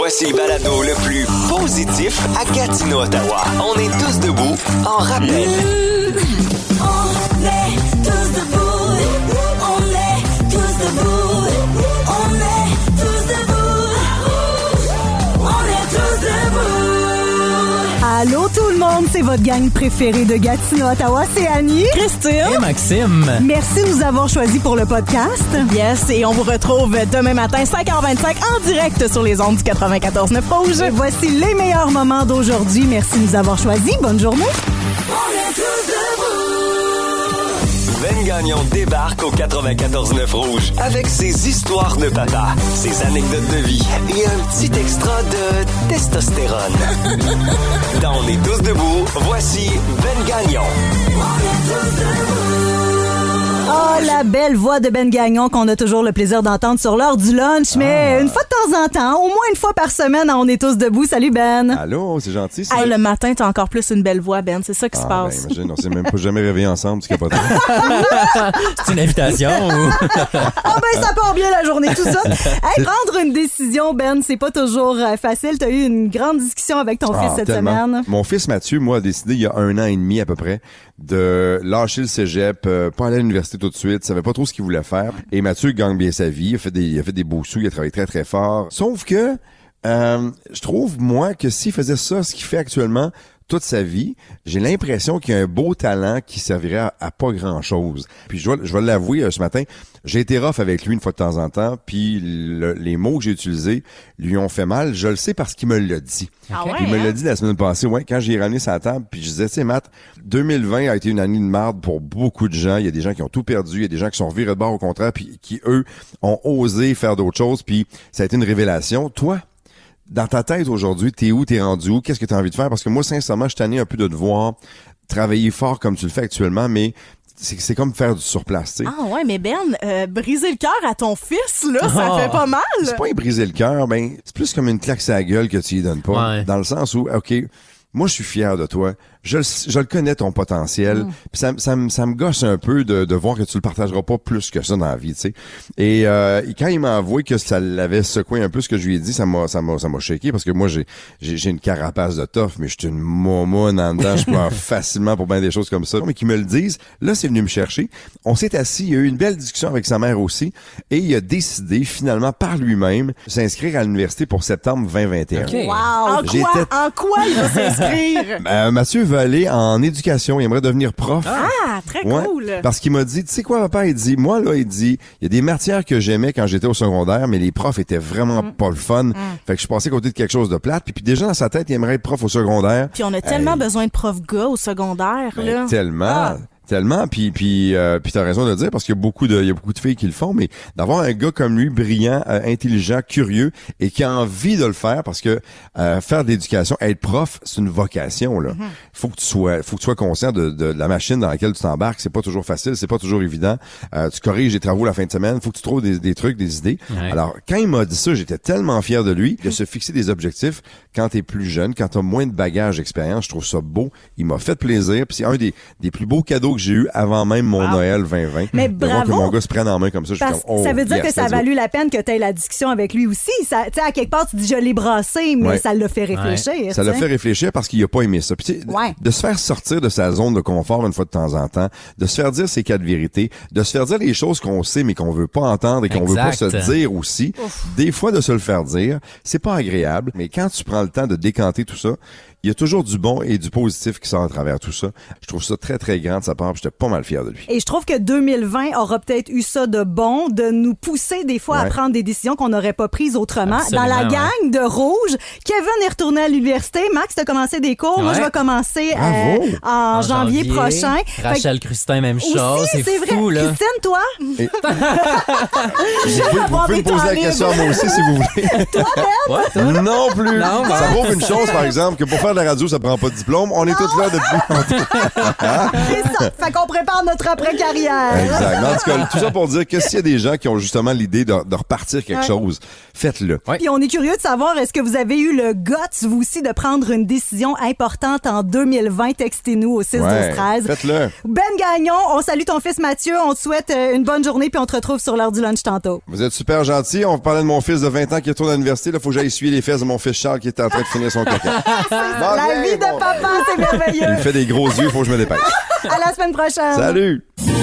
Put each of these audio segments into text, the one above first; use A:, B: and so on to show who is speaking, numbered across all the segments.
A: Voici le balado le plus positif à Gatineau, Ottawa. On est tous debout en rappel.
B: On est tous debout. On est tous debout. On est tous debout. On est tous debout.
C: Allô tout le monde, c'est votre gang préférée de Gatineau, Ottawa, c'est Annie,
D: Christine
E: et Maxime.
C: Merci de nous avoir choisis pour le podcast.
D: Yes, et on vous retrouve demain matin 5h25 en direct sur les ondes du 94.9 Rouge.
C: Et voici les meilleurs moments d'aujourd'hui. Merci de nous avoir choisis. Bonne journée.
B: On est tous debout.
A: Ben Gagnon débarque au 94.9 Rouge avec ses histoires de papa, ses anecdotes de vie et un petit extra de testostérone. Dans On est tous debout, voici Ben Gagnon.
B: On est tous debout.
C: Oh, la belle voix de Ben Gagnon qu'on a toujours le plaisir d'entendre sur l'heure du lunch, mais une fois de temps en temps, au moins une fois par semaine, on est tous debout. Salut Ben.
F: Allô, c'est gentil. Ça.
D: Hey, le matin, t'as encore plus une belle voix, Ben. C'est ça qui se passe.
F: Ben, imagine, on s'est même pas jamais réveillés ensemble, tu capotes.
E: C'est une invitation ou...
C: Ah ben, ça part bien la journée, tout ça. Hey, prendre une décision, Ben, c'est pas toujours facile. T'as eu une grande discussion avec ton fils cette semaine.
F: Mon fils Mathieu, moi, a décidé il y a 1 an et demi à peu près de lâcher le cégep, pas aller à l'université tout de suite, savait pas trop ce qu'il voulait faire. Et Mathieu gagne bien sa vie, il a fait des beaux sous, il a travaillé très très fort. Sauf que je trouve, moi, que s'il faisait ça, ce qu'il fait actuellement, toute sa vie, j'ai l'impression qu'il y a un beau talent qui servirait à pas grand-chose. Puis je vais l'avouer ce matin, j'ai été rough avec lui une fois de temps en temps, puis les mots que j'ai utilisés lui ont fait mal. Je le sais parce qu'il me l'a dit.
D: Ah ouais,
F: Il me l'a dit la semaine passée, quand j'ai ramené sa table, puis je disais, tu sais, Matt, 2020 a été une année de marde pour beaucoup de gens. Il y a des gens qui ont tout perdu, il y a des gens qui sont virés de bord au contraire, puis qui, eux, ont osé faire d'autres choses, puis ça a été une révélation. Toi, dans ta tête aujourd'hui, t'es où, t'es rendu où, qu'est-ce que t'as envie de faire? Parce que moi, sincèrement, je suis tanné un peu de te voir travailler fort comme tu le fais actuellement, mais c'est comme faire du surplace, tu sais.
D: Ah ouais, mais Ben, briser le cœur à ton fils, là, ça fait pas mal.
F: C'est pas y briser le cœur, ben c'est plus comme une claque sur la gueule que tu y donnes pas.
E: Ouais.
F: Dans le sens où, OK, moi, je suis fier de toi. Je le connais, ton potentiel. Puis ça me gosse un peu de voir que tu le partageras pas plus que ça dans la vie, tu sais. Et quand il m'a avoué que ça l'avait secoué un peu ce que je lui ai dit, ça m'a shaké parce que moi, j'ai une carapace de tough, mais je suis une momoune en dedans. Je pleure facilement pour bien des choses comme ça. Mais qu'ils me le disent, là, c'est venu me chercher. On s'est assis, il y a eu une belle discussion avec sa mère aussi, et il a décidé finalement par lui-même de s'inscrire à l'université pour septembre 2021.
E: Okay.
C: Wow.
D: En quoi il va s'inscrire?
F: Mathieu veut aller en éducation, il aimerait devenir prof.
D: Ah, très cool.
F: Parce qu'il m'a dit, tu sais quoi, papa, il dit, moi, là, il y a des matières que j'aimais quand j'étais au secondaire, mais les profs étaient vraiment pas le fun. Fait que je passais à côté de quelque chose de plate. Puis déjà, dans sa tête, il aimerait être prof au secondaire.
D: Puis on a tellement besoin de profs gars au secondaire, là.
F: Tellement, puis t'as raison de le dire parce qu'il y a beaucoup de filles qui le font, mais d'avoir un gars comme lui, brillant, intelligent, curieux et qui a envie de le faire parce que faire de l'éducation, être prof, c'est une vocation là. Faut que tu sois conscient de la machine dans laquelle tu t'embarques. C'est pas toujours facile, c'est pas toujours évident. Tu corriges les travaux la fin de semaine, faut que tu trouves des trucs, des idées.
E: Ouais.
F: Alors quand il m'a dit ça, j'étais tellement fier de lui de se fixer des objectifs quand t'es plus jeune, quand t'as moins de bagages d'expérience. Je trouve ça beau. Il m'a fait plaisir. Puis c'est un des plus beaux cadeaux que j'ai eu avant même mon Noël 2020.
C: Mais
F: de voir que
C: bravo.
F: mon gars se prenne en main comme ça, je suis
C: Parce
F: comme,
C: ça veut dire
F: yes,
C: que ça a
F: let's go.
C: valu la peine que tu aies la discussion avec lui aussi. Tu sais, à quelque part, tu dis je l'ai brassé, mais
F: Ouais.
C: ça l'a fait réfléchir.
F: Ça l'a
C: tu sais.
F: fait réfléchir parce qu'il a pas aimé ça. Puis, tu sais,
C: Ouais.
F: de se faire sortir de sa zone de confort une fois de temps en temps, de se faire dire ses cas de vérité, de se faire dire les choses qu'on sait mais qu'on veut pas entendre et qu'on veut pas se
E: Exact.
F: dire aussi. Des fois, de se le faire dire, c'est pas agréable, mais quand tu prends le temps de décanter tout ça, il y a toujours du bon et du positif qui sort à travers tout ça. Je trouve ça très, très grand de sa part, puis j'étais pas mal fier de lui.
C: Et je trouve que 2020 aura peut-être eu ça de bon, de nous pousser des fois à
F: Ouais.
C: prendre des décisions qu'on n'aurait pas prises autrement.
E: Absolument,
C: Dans la
E: ouais.
C: gang de Rouge, Kevin est retourné à l'université. Max, t'as commencé des cours. Moi,
E: Ouais.
C: je vais commencer
F: Bravo.
C: en janvier prochain. Fait que-
E: Rachel Christin, même chose.
C: aussi, c'est vrai.
E: Fou, là.
C: Christine, toi?
F: Vous pouvez me poser la question à moi aussi si vous voulez.
E: Ouais, toi?
F: Non plus.
E: Non,
F: ça
E: ben.
F: prouve une chose, par exemple, que pour faire de la radio, ça prend pas de diplôme. On est tous là depuis.
C: C'est ça. Fait qu'on prépare notre après-carrière.
F: Exact. Mais en tout cas, tout ça pour dire que s'il y a des gens qui ont justement l'idée de repartir quelque chose, faites-le.
E: Ouais.
C: Puis on est curieux de savoir, est-ce que vous avez eu le guts, vous aussi, de prendre une décision importante en 2020? Textez-nous au 6-12-13.
F: Faites-le.
C: Ben Gagnon, on salue ton fils Mathieu. On te souhaite une bonne journée, puis on te retrouve sur l'heure du lunch tantôt.
F: Vous êtes super gentil. On parlait de mon fils de 20 ans qui retourne à l'université. Là, faut que j'aille essuyer les fesses de mon fils Charles qui est en train de finir son caca.
C: La vie de papa, c'est merveilleux.
F: Il me fait des gros yeux, faut que je me dépêche.
C: À la semaine prochaine.
F: Salut!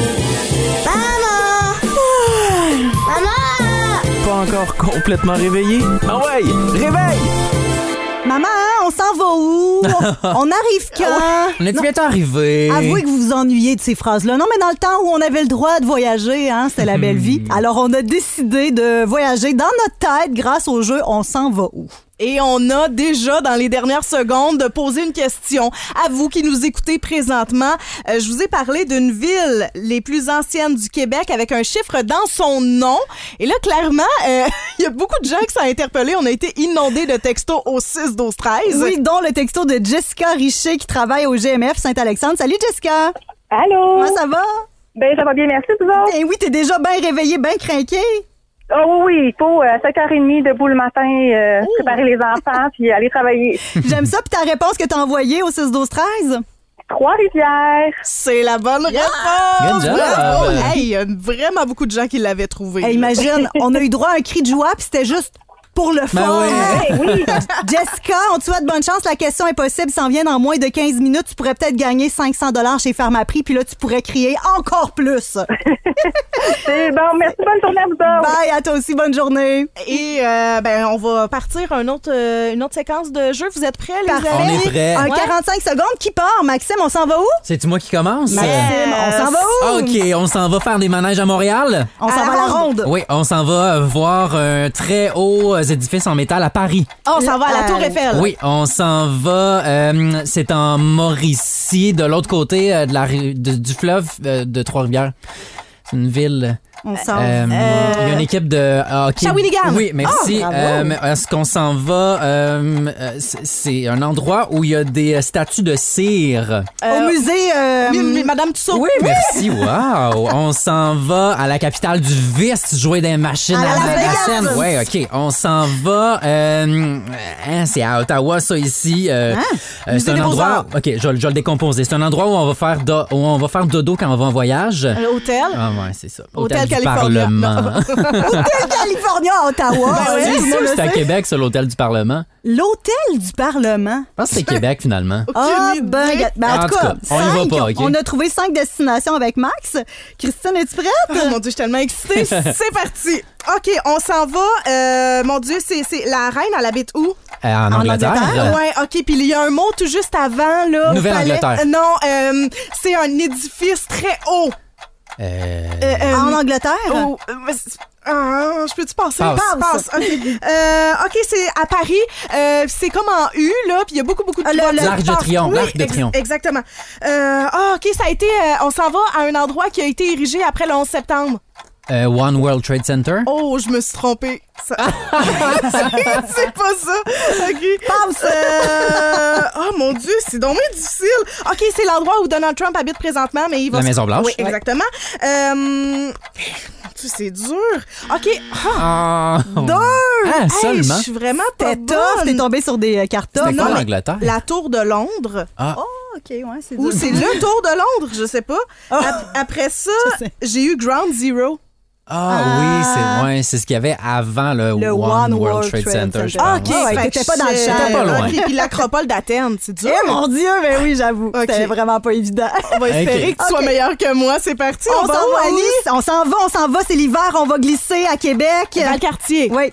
E: Pas encore complètement réveillé? Ah ouais! Réveil!
C: Maman, on s'en va où? On arrive quand?
E: On est bientôt arrivé.
C: Avouez que vous vous ennuyez de ces phrases-là. Non, mais dans le temps où on avait le droit de voyager, hein, c'était la belle vie. Alors, on a décidé de voyager dans notre tête grâce au jeu On s'en va où?
D: Et on a déjà, dans les dernières secondes, posé une question à vous qui nous écoutez présentement. Je vous ai parlé d'une ville les plus anciennes du Québec avec un chiffre dans son nom. Et là, clairement, il y a beaucoup de gens qui sont interpellés. On a été inondés de textos au 6-12-13.
C: Oui, dont le texto de Jessica Richer qui travaille au GMF Saint-Alexandre. Salut, Jessica!
G: Allô?
C: Comment ça va?
G: Ben, ça va bien, merci, vous autres.
C: Eh oui, t'es déjà bien réveillée, bien crinquée.
G: Oh oui, il faut 7h30 debout le matin, préparer les enfants puis aller travailler.
C: J'aime ça. Puis ta réponse que t'as envoyée au 6-12-13?
G: Trois-Rivières.
D: C'est la bonne réponse!
E: Good job!
D: Bravo! Hey, il y a vraiment beaucoup de gens qui l'avaient trouvé.
C: Hey, imagine, on a eu droit à un cri de joie, puis c'était juste pour le fun.
E: Ben oui.
G: Hey, oui.
C: Jessica, on te souhaite bonne chance. La question est possible. S'en vient dans moins de 15 minutes. Tu pourrais peut-être gagner 500$ chez Pharmaprix, puis là, tu pourrais crier encore plus.
G: C'est bon, merci, bonne journée à vous autres.
C: Bye, à toi aussi, bonne journée.
D: Et ben, on va partir une autre séquence de jeu. Vous êtes prêts, les
C: Parfait.
D: amis?
E: On est prêts.
C: Un
D: Ouais.
C: 45 secondes qui part. Maxime, on s'en va où?
E: C'est-tu moi qui commence?
C: Maxime, on s'en va où?
E: Ah, OK, on s'en va faire des manèges à Montréal?
C: On s'en va à la ronde.
E: Oui, on s'en va voir un très haut édifice en métal à Paris.
D: Oh, on s'en va à la Tour Eiffel.
E: Oui, on s'en va. C'est en Mauricie, de l'autre côté du fleuve de Trois-Rivières. C'est une ville.
C: On s'en
E: Il y a une équipe de hockey.
D: Shawinigan.
E: Oui, merci.
C: Oh, bravo.
E: Est-ce qu'on s'en va? C'est un endroit où il y a des statues de cire.
C: Au musée.
D: Madame Tussaud.
E: Oui, merci. Wow. On s'en va à la capitale du vice, jouer des machines
C: À Las
E: la
C: Vegas.
E: scène. Oui, OK. On s'en va. C'est à Ottawa, ça, ici. C'est
C: Musée
E: un
C: des
E: endroit. OK, je vais le décomposer. C'est un endroit où on va faire dodo quand on va en voyage.
D: Hôtel.
E: Ah, ouais, c'est ça.
D: Hôtel
E: du
D: California.
E: Parlement.
C: Hôtel California à Ottawa.
D: Ben ouais,
C: Tout le monde le
E: C'est à
C: sait.
E: Québec, ça, l'hôtel du Parlement.
C: L'hôtel du Parlement.
E: Je pense que c'est Québec, finalement.
C: Ah,
D: Aucune
C: ben,
D: idée.
C: en tout cas,
E: on y va
C: 5.
E: pas, OK?
C: On a trouvé 5 destinations avec Max. Christine, es-tu prête?
D: Oh, mon Dieu, je suis tellement excitée. C'est parti. OK, on s'en va. Mon Dieu, c'est la reine, elle habite où?
E: En Angleterre.
D: Ouais, OK. Puis il y a un mot tout juste avant, là.
E: Nouvelle-Angleterre.
D: Non, c'est un édifice très haut.
C: En Angleterre?
D: Oh, je peux-tu passer?
E: Passe.
D: OK. OK, c'est à Paris. C'est comme en U, là, puis il y a beaucoup de
E: L'Arc de Triomphe,
D: Oui,
E: l'Arc de Triomphe.
D: Exactement. OK, ça a été... on s'en va à un endroit qui a été érigé après le 11 septembre.
E: One World Trade Center.
D: Oh, je me suis trompée. C'est pas ça. OK. Passe. Oh, mon Dieu, c'est donc bien difficile. OK, c'est l'endroit où Donald Trump habite présentement, mais il va...
E: La Maison-Blanche.
D: Oui, exactement. Mon Dieu, c'est dur. OK.
E: Ah. Ah,
D: Hey,
E: seulement.
D: je suis vraiment pas
C: T'es tough, t'es
D: bonne.
C: tombé sur des cartons.
E: C'était quoi
D: mais
E: l'Angleterre?
D: La Tour de Londres.
E: Ah.
C: OK, ouais, c'est
D: Ou
C: dur.
D: c'est le Tour de Londres, je sais pas. Après ça,
C: sais.
D: j'ai eu Ground Zero.
E: Oui, c'est ce qu'il y avait avant le One World Trade Center, je
C: Ah,
E: pense.
C: OK, ouais,
D: fait
C: t'étais
D: que
C: pas dans le
D: je-
C: champ.
E: T'étais pas loin.
D: OK, puis l'Acropole d'Athènes, c'est dur.
C: Eh mon Dieu, mais oui, j'avoue.
D: OK.
C: C'était vraiment pas évident.
D: On va espérer que tu sois
C: OK.
D: meilleur que moi. C'est parti.
C: On s'en va,
D: où,
C: Alice? On s'en va, c'est l'hiver, on va glisser à Québec.
D: Valcartier.
C: Oui.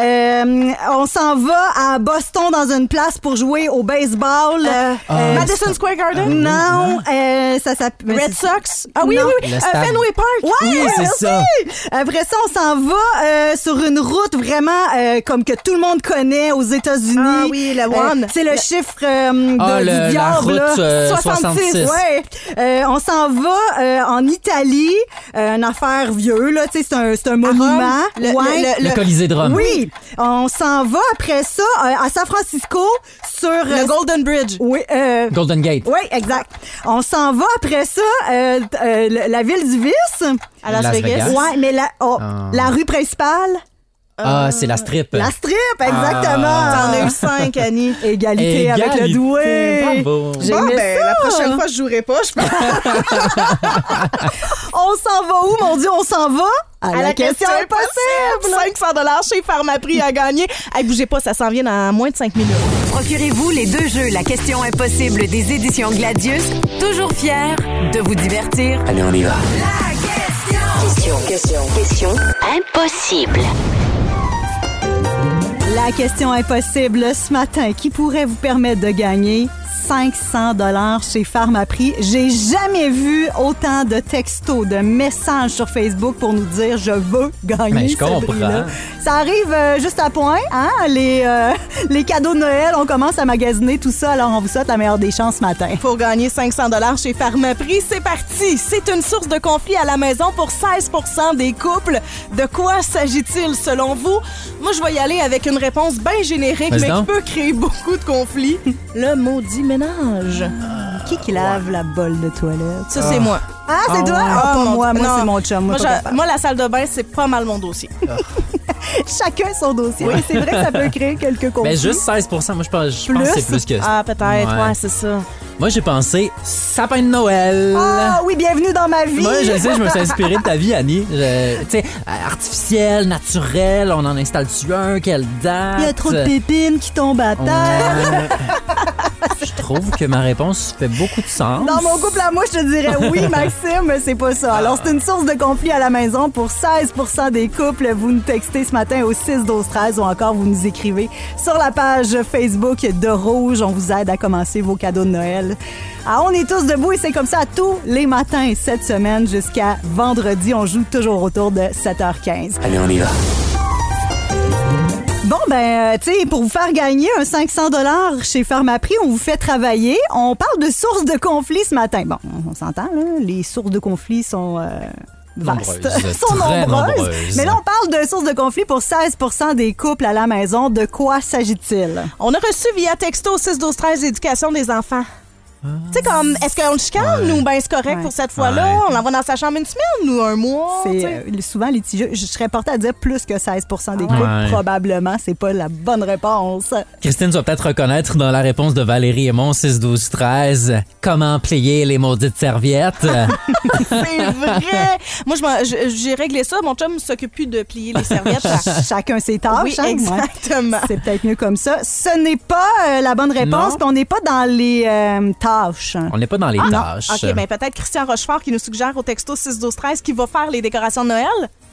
C: On s'en va à Boston dans une place pour jouer au baseball.
D: Madison Square Garden.
C: Non, ça s'appelle...
D: Red Sox. Ah oui,
C: Non.
D: oui, oui.
E: Le stade.
D: Fenway Park.
C: Ouais,
E: Oui, c'est
C: merci.
E: ça.
C: Après ça, on s'en va sur une route vraiment comme que tout le monde connaît aux États-Unis.
D: Ah oui, le one.
C: C'est le chiffre du
E: la
C: diable.
E: route,
C: là.
E: 66.
C: Ouais. On s'en va en Italie, une affaire vieux, là, tu sais, c'est un monument.
E: Le Colisée de Rome.
C: Oui. On s'en va après ça à San Francisco sur...
D: Le Golden Bridge.
C: Oui.
E: Golden Gate.
C: Oui, exact. On s'en va après ça, la ville du vice.
D: À Las
E: Las
D: Vegas.
E: Vegas.
C: Ouais, mais la rue principale.
E: Ah, c'est la strip.
C: La strip, exactement.
D: T'en as eu 5, Annie.
C: Égalité avec le doué.
E: Bravo.
C: J'aimais ça.
D: La prochaine fois, je jouerai pas, je pense.
C: On s'en va où, mon Dieu? On s'en va à la question impossible.
D: 500 $ chez Pharmaprix à gagner. Hey, bougez pas, ça s'en vient dans moins de 5 minutes.
H: Procurez-vous les 2 jeux La question impossible des éditions Gladius. Toujours fiers de vous divertir.
A: Allez, on y va.
H: Question impossible.
C: La question impossible ce matin qui pourrait vous permettre de gagner 500 $ chez Pharmaprix. J'ai jamais vu autant de textos, de messages sur Facebook pour nous dire je veux gagner
E: Mais je
C: ce
E: comprends.
C: prix-là. Ça arrive juste à point, hein? Les cadeaux de Noël, on commence à magasiner tout ça, alors on vous souhaite la meilleure des chances ce matin.
D: Pour gagner 500 $ chez Pharmaprix, c'est parti! C'est une source de conflit à la maison pour 16% des couples. De quoi s'agit-il selon vous? Moi, je vais y aller avec une réponse bien générique,
E: Vas-y
D: mais qui
E: donc.
D: peut créer beaucoup de conflits. Le maudit ménage.
C: Qui lave la bolle de toilette?
D: Ça, c'est moi.
C: Ah, c'est toi? Ah, pas
D: mon
C: moi.
D: Dieu.
C: Moi,
D: Non.
C: c'est mon chum. Moi, pas capable.
D: Moi, la salle de bain, c'est pas mal mon dossier.
C: Chacun son dossier. Oui, c'est vrai que ça peut créer quelques conflits.
E: Mais juste 16%, moi je pense que c'est plus que ça.
D: Ah, peut-être, ouais, c'est ça.
E: Moi j'ai pensé sapin de Noël.
C: Ah oui, bienvenue dans ma vie.
E: Moi, je sais, je me suis inspiré de ta vie, Annie. Tu sais, artificiel, naturel, on en installe-tu un, quelle date?
C: Il y a trop de pépines qui tombent à terre.
E: Je trouve que ma réponse fait beaucoup de sens.
C: Dans mon couple à moi, je te dirais oui, Maxime, mais c'est pas ça. Alors, c'est une source de conflit à la maison pour 16% des couples. Vous nous textez ce matin au 6-12-13 ou encore vous nous écrivez sur la page Facebook de Rouge. On vous aide à commencer vos cadeaux de Noël. Ah, on est tous debout et c'est comme ça tous les matins cette semaine jusqu'à vendredi. On joue toujours autour de 7h15.
A: Allez, on y va.
C: Bon, ben, tu sais, pour vous faire gagner un 500 $ chez Pharmaprix, on vous fait travailler. On parle de sources de conflits ce matin. Bon, on s'entend, là. Les sources de conflits sont vastes.
E: Nombreuses,
C: sont
E: très
C: nombreuses.
E: nombreuses.
C: Mais là, on parle de sources de conflits pour 16% des couples à la maison. De quoi s'agit-il?
D: On a reçu via texto 6-12-13 l'éducation des enfants. Tu sais, comme, est-ce qu'on le chicane ou ben c'est correct
C: Ouais.
D: pour cette fois-là?
E: Ouais.
D: On l'envoie dans sa chambre une semaine ou un mois? tu sais?
C: C'est souvent litigieux. Je serais portée à dire plus que 16% des couples.
E: Ouais.
C: Probablement, c'est pas la bonne réponse.
E: Christine, tu vas peut-être reconnaître dans la réponse de Valérie et mon 6-12-13 comment plier les maudites serviettes.
D: C'est vrai! Moi, j'ai réglé ça. Mon chum s'occupe plus de plier les serviettes.
C: Chacun ses tâches.
D: Oui,
C: hein? Ouais.
D: exactement.
C: C'est peut-être mieux comme ça. Ce n'est pas la bonne réponse,
E: Non.
C: puis on n'est pas dans les tâches.
E: On n'est pas dans les tâches.
D: OK, ben peut-être Christian Rochefort qui nous suggère au texto 6-12-13 qui va faire les décorations de Noël.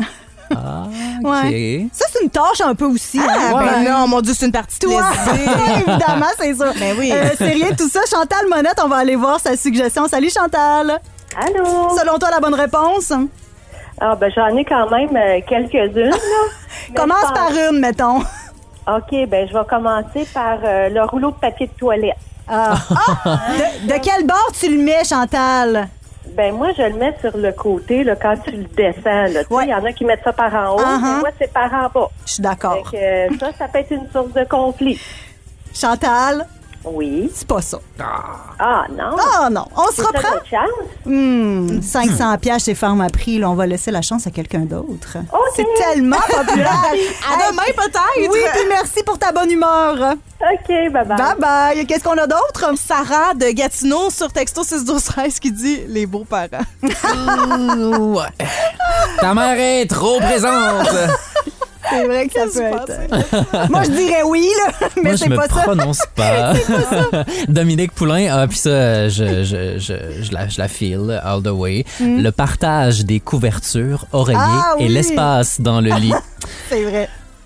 C: Ouais. Ça, c'est une tâche un peu aussi.
D: Ah,
C: hein?
D: ben non, mon Dieu, c'est une partie de
C: Toi,
D: plaisir.
C: évidemment, c'est ça.
D: Ben oui.
C: C'est rien de tout ça. Chantal Monette, on va aller voir sa suggestion. Salut, Chantal.
G: Allô?
C: Selon toi, la bonne réponse?
G: Ah, ben, j'en ai quand même quelques-unes, là. Mais
C: Commence
G: je pense-
C: par une, mettons.
G: OK, ben, je vais commencer par le rouleau de papier de toilette.
C: De quel bord tu le mets, Chantal?
G: Ben, moi, je le mets sur le côté, là, quand tu le descends, là. Tu sais,
C: Ouais.
G: il y en a qui mettent ça par en haut,
C: Uh-huh.
G: mais moi, c'est par en bas.
C: Je suis d'accord.
G: Fait que, ça peut être une source de conflit.
C: Chantal,
G: Oui.
C: c'est pas ça.
G: Ah, non.
C: Ah non, on se
G: C'est ça
C: reprend.
G: notre chance?
C: 500 piastres chez Pharmaprix, là, on va laisser la chance à quelqu'un d'autre.
G: OK.
C: C'est tellement populaire.
D: À demain, peut-être.
C: Oui, puis merci pour ta bonne humeur.
G: OK, bye-bye.
C: Bye-bye. Qu'est-ce qu'on a d'autre?
D: Sarah de Gatineau sur texto 6-12-13 qui dit les beaux-parents.
E: Ouais. Ta mère est trop présente.
C: C'est vrai que ça
D: Qu'est-ce
C: peut
D: qui se
C: être. Moi, je dirais oui, là, mais
E: Moi, je
C: c'est
E: me
C: pas ça.
E: prononce pas. Dominique Poulain, puis ça, je la file all the way. Le partage des couvertures, oreillers
C: Ah oui.
E: et l'espace dans le lit.
C: C'est vrai.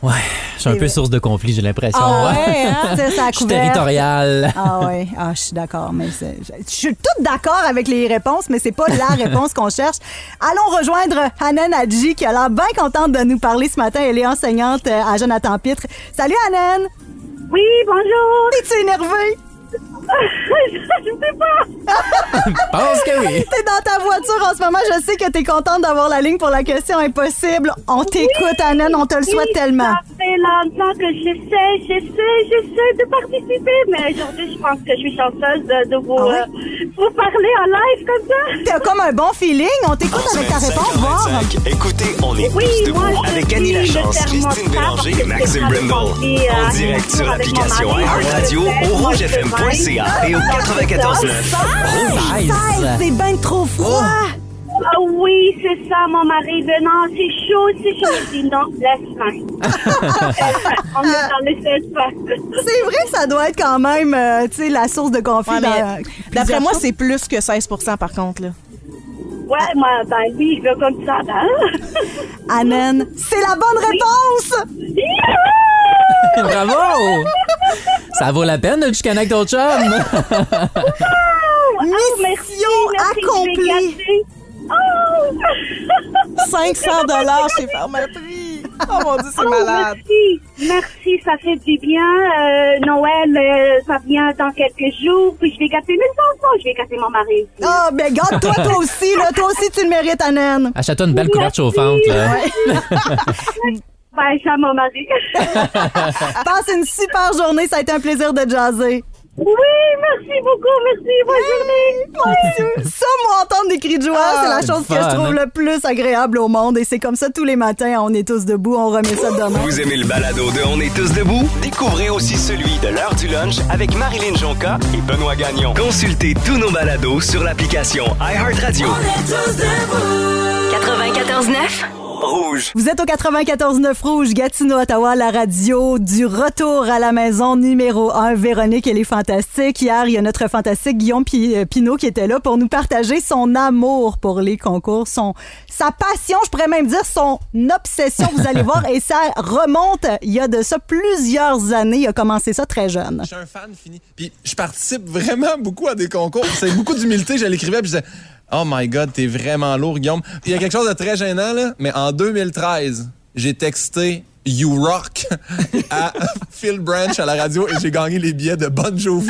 E: Ouais, je suis un peu source de conflit, j'ai l'impression.
C: Ah ouais, hein? Ça
E: Je suis
C: couvert.
E: territorial.
C: Ah ouais, je suis d'accord, mais je suis toute d'accord avec les réponses, mais c'est pas la réponse qu'on cherche. Allons rejoindre Hanan Hadji qui a l'air bien contente de nous parler ce matin. Elle est enseignante à Jonathan Pitre. Salut Hanan!
G: Oui, bonjour.
C: Es-tu énervée?
G: Je sais pas.
E: Pense que oui.
C: T'es dans ta voiture en ce moment. Je sais que t'es contente d'avoir la ligne pour la question impossible. On t'écoute, Hanan. On te le souhaite tellement.
G: Ça fait longtemps que j'essaie de participer, mais aujourd'hui, je pense que je suis chanceuse de vous parler en live comme ça.
C: T'as comme un bon feeling. On t'écoute avec ta réponse. Voir.
A: Écoutez, on est
G: Oui,
A: tous debout
G: moi, je
A: avec Annie
G: suis
A: Lachance,
G: le
A: Christine
G: thermostat
A: Bélanger et
G: parce que
A: Maxime
G: c'est
A: Brindle.
G: rempli,
A: En direct sur
G: avec mon
A: l'application
G: mari.
A: iHeartRadio, au rougefm.ca et au 94.9.
E: Nice.
C: C'est bien trop froid.
G: Ah oui, c'est ça, mon mari. Ben non, c'est chaud. Je dis non, laisse-moi. On est dans les espaces.
C: C'est vrai que ça doit être quand même, tu sais, la source de conflit.
D: Ouais, mais
C: dans
D: d'après
C: plusieurs
D: moi,
C: couples.
D: c'est plus que 16% par contre. Là.
G: Ouais, moi, ben oui, je veux comme ça, hein.
C: Hanan, c'est la bonne réponse!
E: Bravo! Ça vaut la peine de te chicaner avec ton chum.
C: Mission accomplie!
D: 500 chez Pharmaprix. Oh mon Dieu, c'est malade.
G: Merci, ça fait du bien. Noël, ça vient dans quelques jours, puis je vais gâter mes enfants, je vais gâter mon mari aussi.
C: Ah, ben garde-toi, toi aussi, là. Toi aussi, tu le mérites, Hanan.
E: Achète-toi une belle couverte chauffante. Là.
G: Ben, ça, mon mari.
C: Passe une super journée. Ça a été un plaisir de jaser.
G: Oui, merci beaucoup, merci. Bonne journée.
C: Ça, moi, entendre des cris de joie, c'est la chose que je
E: fun.
C: trouve le plus agréable au monde. Et c'est comme ça tous les matins. On est tous debout. On remet ça demain.
A: Vous aimez le balado de On est tous debout? Découvrez aussi celui de l'heure du lunch avec Marilyn Jonca et Benoît Gagnon. Consultez tous nos balados sur l'application iHeartRadio.
H: 94.9.
A: Rouge.
C: Vous êtes au 94.9 Rouge, Gatineau, Ottawa, la radio du retour à la maison numéro 1. Véronique, elle est fantastique. Hier, il y a notre fantastique Guillaume Pinault qui était là pour nous partager son amour pour les concours, sa passion, je pourrais même dire son obsession, vous allez voir. Et ça remonte, il y a de ça plusieurs années. Il a commencé ça très jeune.
I: Je suis un fan fini. Puis je participe vraiment beaucoup à des concours. C'est beaucoup d'humilité. Je l'écrivais puis je disais « Oh my God, t'es vraiment lourd, Guillaume. » Il y a quelque chose de très gênant, là, mais en 2013, j'ai texté « You rock » à Phil Branch à la radio et j'ai gagné les billets de Bon Jovi.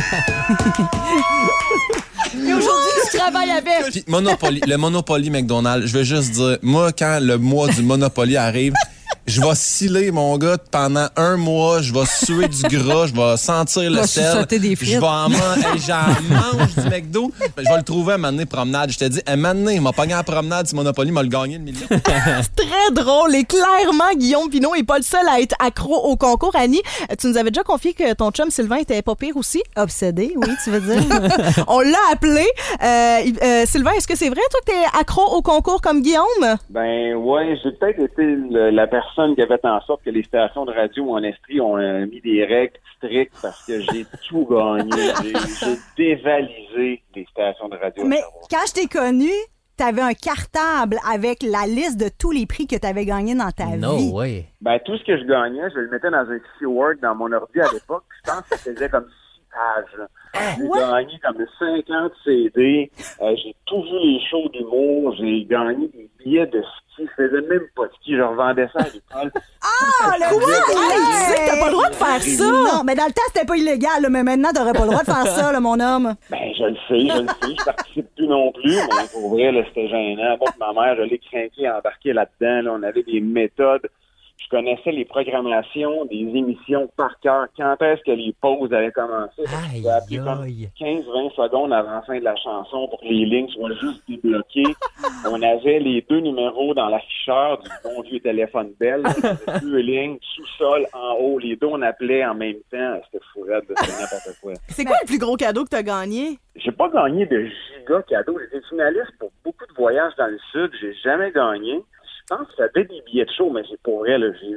D: Et aujourd'hui, tu travailles avec.
I: Puis le Monopoly McDonald's, je veux juste dire, moi, quand le mois du Monopoly arrive, je vais sciller, mon gars, pendant un mois. Je vais suer du gras, je vais sentir le sel.
D: chuchoter des frites.
I: Je vais en j'en mange du McDo. Je vais le trouver à un moment donné, promenade. Je t'ai dit, un moment donné, il m'a pogné à la promenade, ce Monopoly m'a le gagné le million.
D: C'est très drôle. Et clairement, Guillaume Pinault n'est pas le seul à être accro au concours. Annie, tu nous avais déjà confié que ton chum Sylvain était pas pire aussi.
C: Obsédé, oui, tu veux dire?
D: On l'a appelé. Sylvain, est-ce que c'est vrai, toi, que t'es accro au concours comme Guillaume?
J: Ben ouais, j'ai peut-être été la personne qui avait fait en sorte que les stations de radio en Estrie ont mis des règles strictes parce que j'ai tout gagné. J'ai dévalisé les stations de radio.
C: Mais quand je t'ai connu, t'avais un cartable avec la liste de tous les prix que t'avais gagnés dans ta vie.
E: No way.
J: Ben tout ce que je gagnais, je le mettais dans un fichier Word dans mon ordi à l'époque. Puis je pense que ça faisait comme 6 pages. J'ai gagné comme 50 CD. J'ai tout vu les shows d'humour. J'ai gagné des billets de ski. Je faisais même pas de ski. Je revendais ça à l'école.
C: Ah, le
D: Tu sais que t'as pas le droit de faire ça.
C: Non, mais dans le temps, c'était pas illégal, là, mais maintenant, t'aurais pas le droit de faire ça, là, mon homme.
J: Ben, je le sais. Je participe plus non plus, mais pour vrai, là, c'était gênant. Moi, ma mère, je l'ai craqué, embarqué là-dedans. Là, on avait des méthodes. Je connaissais les programmations des émissions par cœur. Quand est-ce que les pauses avaient commencé? Je pouvais appeler comme 15-20 secondes avant la fin de la chanson pour que les lignes soient juste débloquées. On avait les 2 numéros dans l'afficheur du bon vieux téléphone Bell. 2 lignes, sous-sol, en haut. Les 2, on appelait en même temps. C'était fourette, c'était n'importe quoi.
D: C'est quoi le plus gros cadeau que t'as gagné?
J: J'ai pas gagné de giga cadeaux. J'étais finaliste pour beaucoup de voyages dans le Sud. J'ai jamais gagné. Je pense que ça fait des billets de show, mais c'est pour vrai, là, j'ai vu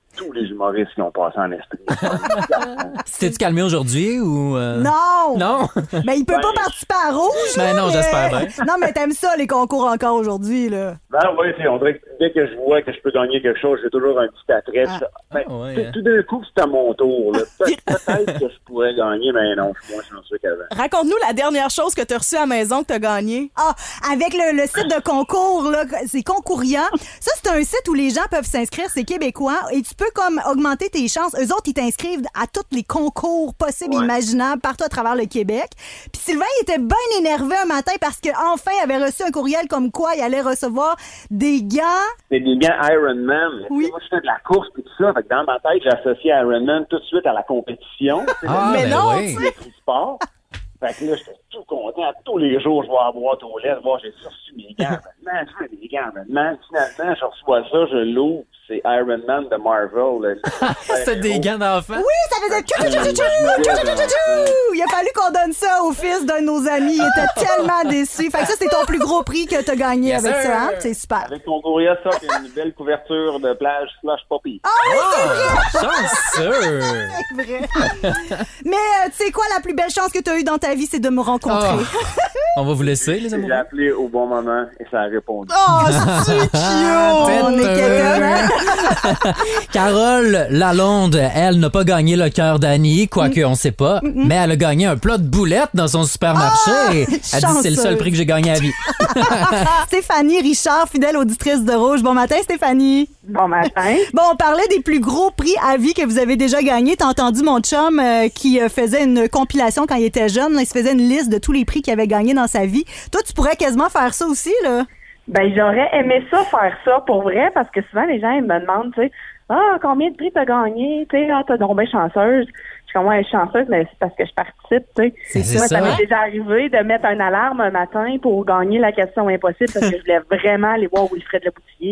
J: tous les humoristes qui ont passé en esprit.
E: T'es-tu calmé aujourd'hui ou...
C: Non!
E: Non?
C: Mais il peut pas participer à Rouge,
E: Ben
C: là,
E: non,
C: mais-
E: j'espère bien.
C: Non, mais t'aimes ça, les concours encore aujourd'hui, là.
J: Ben oui, on dirait que dès que je vois que je peux gagner quelque chose, j'ai toujours un petit attrait. Ben,
E: ouais,
J: tout d'un coup, c'est à mon tour. Là. Peut-être que je pourrais gagner, mais non, je suis moins chanceux qu'avant.
D: Raconte-nous la dernière chose que tu as reçue à la maison que tu as gagnée.
C: Ah, avec le site de concours, là, c'est Concouriant. Ça, c'est un site où les gens peuvent s'inscrire, c'est québécois, et tu peux comme augmenter tes chances. Eux autres, ils t'inscrivent à tous les concours possibles et imaginables partout à travers le Québec. Puis Sylvain, il était bien énervé un matin parce qu'enfin, il avait reçu un courriel comme quoi il allait recevoir des gants.
J: C'est des gants Ironman. Oui. Moi, je fais de la course et tout ça. Fait que dans ma tête, j'associe Ironman tout de suite à la compétition.
D: Mais
E: ben
D: non,
E: oui.
D: tu sais.
J: Le sport. Fait que là, j'étais tout content. Tous les jours, je vais à boîte aux lettres, voir, j'ai reçu mes gants. Maintenant, je veux des gants. Maintenant, finalement, je reçois ça, je l'ouvre. C'est Iron Man de Marvel.
E: C'est des gants d'enfants?
C: Oui, ça faisait il a fallu qu'on donne ça au fils d'un de nos amis. Il était tellement déçu. Fait que ça, c'est ton plus gros prix que t'as gagné
E: Yes,
C: avec
E: sir.
C: ça, hein? C'est super.
J: Avec Concoria, ça, puis une belle couverture de plage slash poppy.
E: Chanceux!
C: C'est vrai. Mais tu sais quoi, la plus belle chance que tu as eue dans ta vie, c'est de me rencontrer.
E: On va vous laisser, les
J: J'ai
E: amoureux.
J: appelé au bon moment et ça a répondu.
C: Oh, c'est cute! On est quétaine, hein?
E: Carole Lalonde, elle n'a pas gagné le cœur d'Annie, quoique on sait pas, mais elle a gagné un plat de boulettes dans son supermarché. Elle dit c'est le
C: chanceuse.
E: seul prix que j'ai gagné à vie.
C: Stéphanie Richard, fidèle auditrice de Rouge. Bon matin, Stéphanie.
G: Bon matin.
C: Bon, on parlait des plus gros prix à vie que vous avez déjà gagnés. T'as entendu mon chum qui faisait une compilation quand il était jeune. Là, il se faisait une liste de tous les prix qu'il avait gagnés dans sa vie. Toi, tu pourrais quasiment faire ça aussi, là.
G: Ben, j'aurais aimé ça, faire ça pour vrai, parce que souvent, les gens, ils me demandent, tu sais, combien de prix t'as gagné? Tu sais, t'es donc bien chanceuse. Je suis comme, ouais, chanceuse, mais c'est parce que je participe, tu sais.
E: C'est
G: Moi,
E: ça.
G: ça m'est déjà arrivé de mettre une alarme un matin pour gagner la question impossible parce que je voulais vraiment aller voir Wilfred Le Boutillier.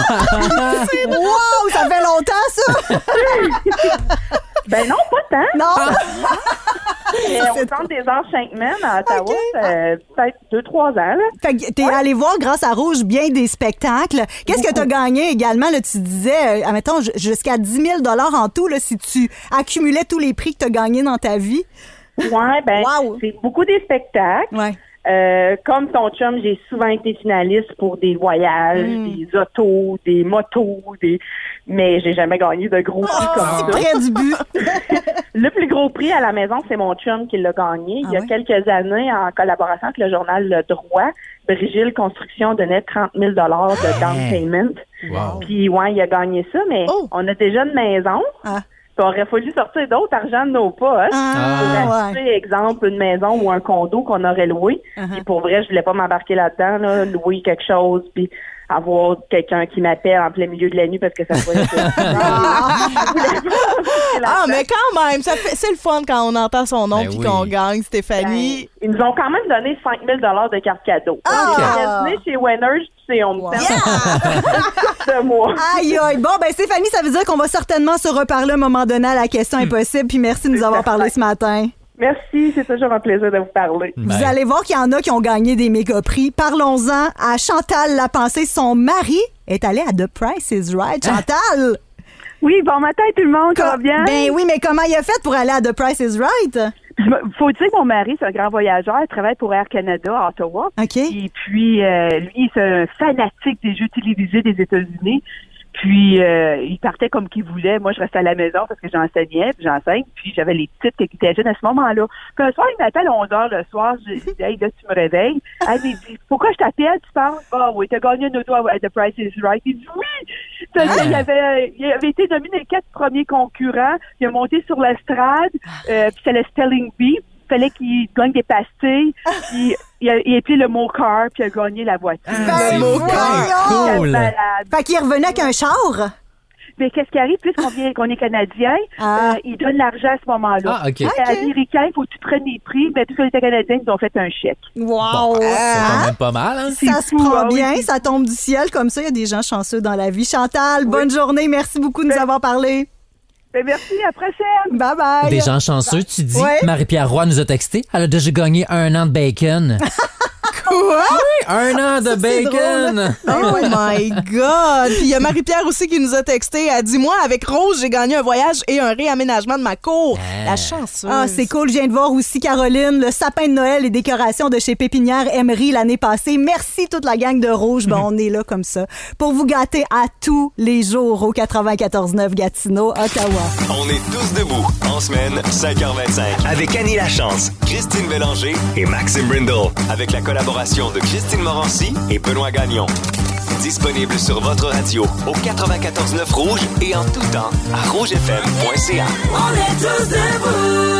C: Wow! Ça fait longtemps, ça!
G: Ben non, pas tant.
C: Non!
G: Au centre des arts Shankman à Ottawa, peut-être 2-3 ans, là.
C: Fait que t'es allé voir, grâce à Rouge, bien des spectacles. Qu'est-ce que t'as gagné également? Là, tu disais, admettons, jusqu'à 10 000 $ en tout, là, si tu accumulais tous les prix que t'as gagnés dans ta vie.
G: Ouais, ben,
C: Wow.
G: c'est beaucoup des spectacles.
C: Ouais.
G: Comme ton chum, j'ai souvent été finaliste pour des voyages, des autos, des motos, mais j'ai jamais gagné de gros prix comme ça.
C: Près du but.
G: Le plus gros prix à la maison, c'est mon chum qui l'a gagné. Il y a quelques années, en collaboration avec le journal Le Droit, Brigil Construction donnait 30 000 $ de down payment.
E: Wow.
G: Puis, ouais, il a gagné ça, mais on a déjà une maison. Puis, aurait fallu sortir d'autres argent de nos poches pour acheter, exemple, une maison ou un condo qu'on aurait loué. Puis pour vrai, je voulais pas m'embarquer là-dedans, là, louer quelque chose, puis avoir quelqu'un qui m'appelle en plein milieu de la nuit parce que ça pourrait être...
D: Mais quand même, c'est le fun quand on entend son nom
E: Ben
D: puis
E: oui.
D: qu'on gagne, Stéphanie.
G: Ils nous ont quand même donné 5 000 $ de cartes cadeaux. On est magasinés chez Winners, puis on me tente de moi.
C: Aïe, aïe. Bon, ben Stéphanie, ça veut dire qu'on va certainement se reparler à un moment donné à la question impossible. Puis merci de nous avoir parlé ce matin.
G: Merci, c'est toujours un plaisir de vous parler.
C: Vous allez voir qu'il y en a qui ont gagné des méga prix. Parlons-en à Chantal Lapensée. Son mari est allé à The Price is Right. Chantal!
K: Oui, bon matin tout le monde, ça va bien?
C: Ben oui, mais comment il a fait pour aller à The Price is Right?
K: Faut dire que mon mari, c'est un grand voyageur. Il travaille pour Air Canada à Ottawa.
C: OK.
K: Et puis, lui, c'est un fanatique des jeux télévisés des États-Unis. Puis, il partait comme qu'il voulait. Moi, je restais à la maison parce que j'enseignais, puis j'enseigne. Puis, j'avais les petites qui étaient jeunes à ce moment-là. Puis, un soir, il m'appelle à 11h le soir. Je dis, hey, là, tu me réveilles. Elle me dit, pourquoi je t'appelle? Tu penses? Ah oui, t'as gagné un auto à The Price is Right. Il dit, oui! Il avait été dominé les 4 premiers concurrents. Il a monté sur l'estrade. Puis, c'est le Spelling Bee. Il fallait qu'il gagne des pastilles. Puis, il a appelé le mot car, puis il a gagné la voiture.
C: Ben,
E: cool.
C: Fait qu'il revenait avec un char?
K: Mais qu'est-ce qui arrive, puisqu'on est Canadien, ils donnent l'argent à ce moment-là.
E: Ah, OK.
K: Américain, il faut que tu prennes les prix, mais puisqu'on était Canadiens, ils ont fait un chèque.
C: Wow!
E: C'est quand même pas mal, hein?
C: Ça se prend bien, ça tombe du ciel. Comme ça, il y a des gens chanceux dans la vie. Chantal, bonne journée. Merci beaucoup de nous avoir parlé.
K: Ben, merci, à la prochaine.
C: Bye bye.
E: Des gens chanceux, tu dis.
C: Ouais.
E: Marie-Pierre Roy nous a texté. Elle a déjà gagné 1 an de bacon.
C: Quoi?
E: 1 an de bacon!
D: Oh my God! Puis il y a Marie-Pierre aussi qui nous a texté. Elle dit, moi, avec Rose, j'ai gagné un voyage et un réaménagement de ma cour. La chanceuse.
C: Ah, c'est cool. Je viens de voir aussi, Caroline, le sapin de Noël et décorations de chez Pépinière Emery l'année passée. Merci toute la gang de Rouge. Ben, on est là comme ça pour vous gâter à tous les jours au 94.9 Gatineau, Ottawa.
A: On est tous debout en semaine, 5h25, avec Annie Lachance, Christine Bélanger et Maxime Brindle, avec la collaboration de Christine Morancy et Benoît Gagnon. Disponible sur votre radio au 94.9 Rouge et en tout temps à rougefm.ca.
B: On est tous debout.